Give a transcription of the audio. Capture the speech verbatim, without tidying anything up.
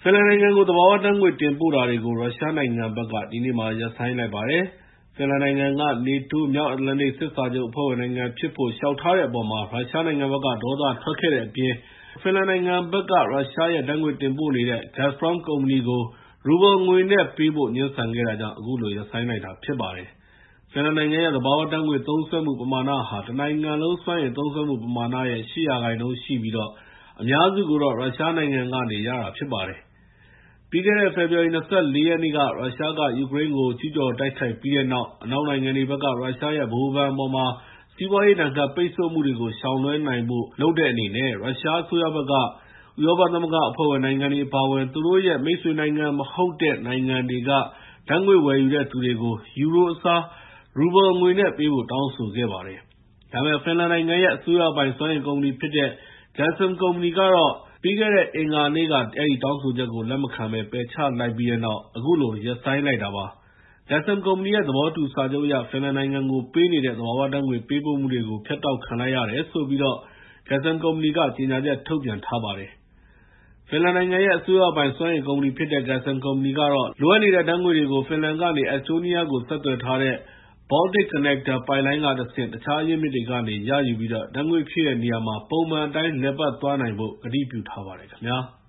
ဖင်လန်နိုင်ငံကို သဘာဝဓာတ်ငွေ့တင်ပို့တာတွေကို ရုရှားနိုင်ငံဘက်ကဒီနေ့မှာ ရပ်ဆိုင်းလိုက်ပါတယ်။ ဖင်လန်နိုင်ငံက နေတိုး မြောက်အတ္တလန္တိတ်စစ်စာချုပ်အဖွဲ့ဝင်နိုင်ငံဖြစ်ဖို့ လျှောက်ထားတဲ့အပေါ်မှာ ရုရှားနိုင်ငံဘက်က ဒေါသထွက်ခဲ့တဲ့အပြင် ဖင်လန်နိုင်ငံဘက်က ရုရှားရဲ့ဓာတ်ငွေ့တင်ပို့နေတဲ့ Gazprom ကုမ္ပဏီကို ရူဘယ်လ်ငွေနဲ့ပေးဖို့ ငြင်းဆန်ခဲ့တာကြောင့် အခုလို ရပ်ဆိုင်းလိုက်တာဖြစ်ပါတယ်။ ဖင်လန်နိုင်ငံရဲ့ သဘာဝဓာတ်ငွေ့သုံးစွဲမှုပမာဏဟာ တနိုင်ငံလုံးစွမ်းအင်သုံးစွဲမှုပမာဏရဲ့ ၈ ရာခိုင်နှုန်းရှိပြီး အများစုကိုတော့ ရုရှားနိုင်ငံကနေရတာဖြစ်ပါတယ်။ ပြီးခဲ့တဲ့ ဖေဖော်ဝါရီ ၂၄ ရက်နေ့က ရုရှားက ယူကရိန်းကို ကျူးကျော်တိုက်ခိုက်ပြီးတဲ့နောက် အနောက်နိုင်ငံတွေဘက်က ရုရှားရဲ့ဗဟိုဘဏ်အပေါ်မှာ စီးပွားရေးဒဏ်ခတ်ပိတ်ဆို့မှုတွေကို ရှောင်လွှဲနိုင်ဖို့လုပ်တဲ့အနေနဲ့ ရုရှားအစိုးရဘက်က ဥရောပသမဂ္ဂအဖွဲ့ဝင်နိုင်ငံတွေအပါအဝင် သူတို့ရဲ့ မိတ်ဆွေနိုင်ငံမဟုတ်တဲ့နိုင်ငံတွေက ဓာတ်ငွေ့ဝယ်ယူတဲ့သူတွေကို ယူရိုအစား ရူဘယ်လ်ငွေနဲ့ပေးဖို့ တောင်းဆိုခဲ့ပါတယ်။ ဒါပေမဲ့ ဖင်လန်နိုင်ငံရဲ့ အစိုးရပိုင်စွမ်းအင်ကုမ္ပဏီဖြစ်တဲ့ Gasum ကုမ္ပဏီကတော့ ပြီးခဲ့တဲ့အင်္ဂါနေ့က အဲဒီတောင်းဆိုချက်ကို လက်မခံဘဲ ပယ်ချလိုက်ပြီးတဲ့နောက် အခုလို ရပ်ဆိုင်းလိုက်တာပါ။ Gasum ကုမ္ပဏီရဲ့ သဘောတူစာချုပ်အရ ဖင်လန်နိုင်ငံကိုပေးနေတဲ့ သဘာဝဓာတ်ငွေ့ပေးပို့မှုတွေကို ဖြတ်တောက်ခံလိုက်ရတယ်လို့ Gasum ကုမ္ပဏီက ကြေညာချက်ထုတ်ပြန်ထားပါတယ်။ ဖင်လန်နိုင်ငံရဲ့ အစိုးရပိုင်စွမ်းအင်ကုမ္ပဏီဖြစ်တဲ့ Gasum ကုမ္ပဏီကတော့ လိုအပ်နေတဲ့ဓာတ်ငွေ့တွေကို ဖင်လန်ကနေ အက်စတိုးနီးယားကို ဆက်သွယ်ထားတဲ့ Balticconnector ပိုက်လိုင်းကတဆင့် တခြားအရင်းအမြစ်တွေကနေ ရယူပြီး ဓာတ်ငွေ့ဖြည့်တဲ့နေရာမှာ ပုံမှန်အတိုင်း လည်ပတ်သွားနိုင်ဖို့ ကတိပြုထားပါတယ်ခင်ဗျာ။